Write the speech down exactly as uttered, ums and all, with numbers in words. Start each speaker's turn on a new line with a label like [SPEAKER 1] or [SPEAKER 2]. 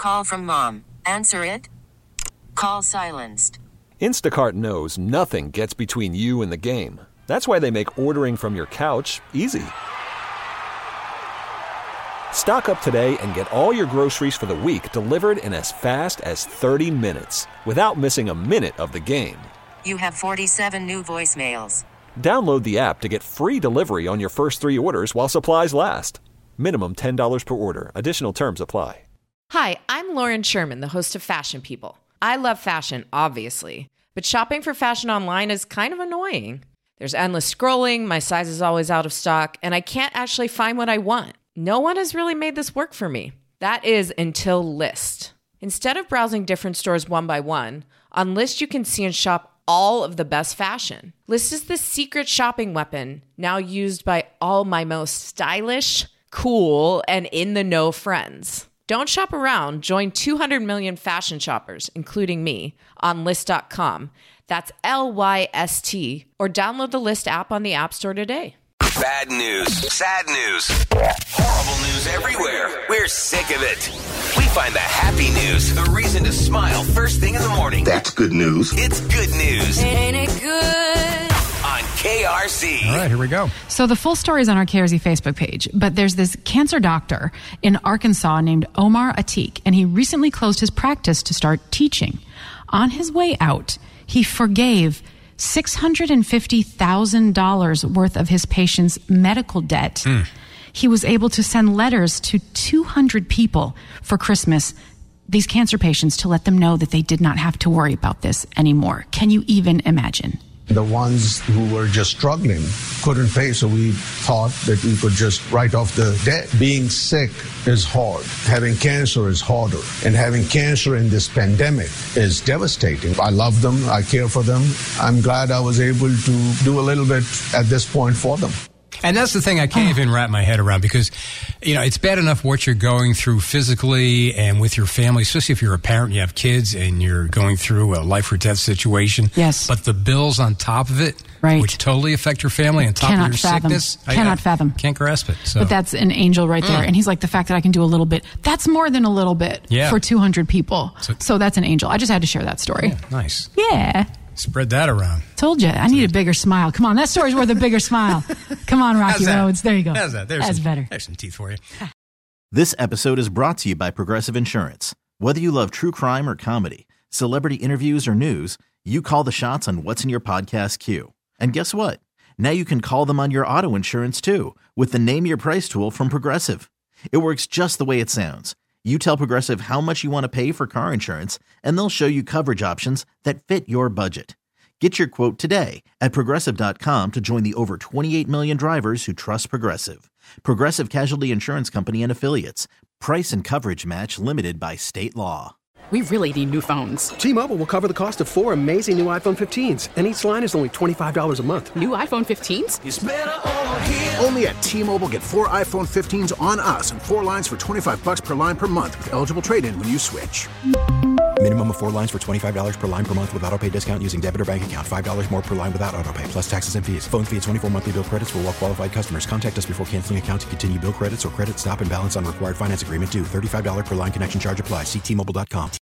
[SPEAKER 1] call from mom. Answer it. Call silenced.
[SPEAKER 2] Instacart knows nothing gets between you and the game. That's why they make ordering from your couch easy. Stock up today and get all your groceries for the week delivered in as fast as thirty minutes without missing a minute of the game.
[SPEAKER 1] You have forty-seven new voicemails.
[SPEAKER 2] Download the app to get free delivery on your first three orders while supplies last. Minimum ten dollars per order. Additional terms apply.
[SPEAKER 3] Hi, I'm Lauren Sherman, the host of Fashion People. I love fashion, obviously, but shopping for fashion online is kind of annoying. There's endless scrolling, my size is always out of stock, and I can't actually find what I want. No one has really made this work for me. That is until Lyst. Instead of browsing different stores one by one, on Lyst you can see and shop all of the best fashion. Lyst is the secret shopping weapon now used by all my most stylish, cool, and in-the-know friends. Don't shop around. Join two hundred million fashion shoppers, including me, on Lyst dot com. That's L Y S T. Or download the Lyst app on the App Store today.
[SPEAKER 4] Bad news, sad news, horrible news everywhere. We're sick of it. We find the happy news, the reason to smile first thing in the morning.
[SPEAKER 5] That's good news.
[SPEAKER 4] It's good news.
[SPEAKER 6] Ain't it good?
[SPEAKER 4] On K R C.
[SPEAKER 7] All right, here we go.
[SPEAKER 8] So the full story is on our K R Z Facebook page, but there's this cancer doctor in Arkansas named Omar Atiq, and he recently closed his practice to start teaching. On his way out, he forgave six hundred fifty thousand dollars worth of his patients' medical debt. Mm. He was able to send letters to two hundred people for Christmas, these cancer patients, to let them know that they did not have to worry about this anymore. Can you even imagine?
[SPEAKER 9] The ones who were just struggling couldn't pay, so we thought that we could just write off the debt. Being sick is hard. Having cancer is harder. And having cancer in this pandemic is devastating. I love them. I care for them. I'm glad I was able to do a little bit at this point for them.
[SPEAKER 7] And that's the thing I can't even wrap my head around, because, you know, it's bad enough what you're going through physically and with your family, especially if you're a parent, you have kids, and you're going through a life or death situation.
[SPEAKER 8] Yes.
[SPEAKER 7] But the bills on top of it,
[SPEAKER 8] right,
[SPEAKER 7] which totally affect your family on top
[SPEAKER 8] Cannot
[SPEAKER 7] of your
[SPEAKER 8] fathom.
[SPEAKER 7] sickness.
[SPEAKER 8] Cannot
[SPEAKER 7] I, I
[SPEAKER 8] fathom.
[SPEAKER 7] Can't grasp it. So.
[SPEAKER 8] But that's an angel right there.
[SPEAKER 7] Mm.
[SPEAKER 8] And he's like, the fact that I can do a little bit, that's more than a little bit
[SPEAKER 7] yeah.
[SPEAKER 8] for two hundred people. So,
[SPEAKER 7] so
[SPEAKER 8] that's an angel. I just had to share that story.
[SPEAKER 7] Yeah, nice.
[SPEAKER 8] Yeah.
[SPEAKER 7] Spread that around.
[SPEAKER 8] Told you. I need a bigger smile. Come on. That story's worth a bigger smile. Come on, Rocky Roads. There you go.
[SPEAKER 7] How's that? There's
[SPEAKER 8] That's
[SPEAKER 7] some,
[SPEAKER 8] better.
[SPEAKER 7] There's some teeth for you.
[SPEAKER 10] This episode is brought to you by Progressive Insurance. Whether you love true crime or comedy, celebrity interviews or news, you call the shots on what's in your podcast queue. And guess what? Now you can call them on your auto insurance too, with the Name Your Price tool from Progressive. It works just the way it sounds. You tell Progressive how much you want to pay for car insurance, and they'll show you coverage options that fit your budget. Get your quote today at Progressive dot com to join the over twenty-eight million drivers who trust Progressive. Progressive Casualty Insurance Company and Affiliates. Price and coverage match limited by state law.
[SPEAKER 11] We really need new phones.
[SPEAKER 12] T-Mobile will cover the cost of four amazing new iPhone fifteens, and each line is only twenty-five dollars a month.
[SPEAKER 11] New iPhone fifteens?
[SPEAKER 13] It's better over here. Only at T-Mobile, get four iPhone fifteens on us and four lines for twenty-five bucks per line per month with eligible trade-in when you switch.
[SPEAKER 14] Minimum of four lines for twenty-five dollars per line per month with autopay discount using debit or bank account. five dollars more per line without autopay, plus taxes and fees. Phone fee at twenty-four monthly bill credits for well-qualified customers. Contact us before canceling account to continue bill credits or credit stop and balance on required finance agreement due. thirty-five dollars per line connection charge applies. See T Mobile dot com.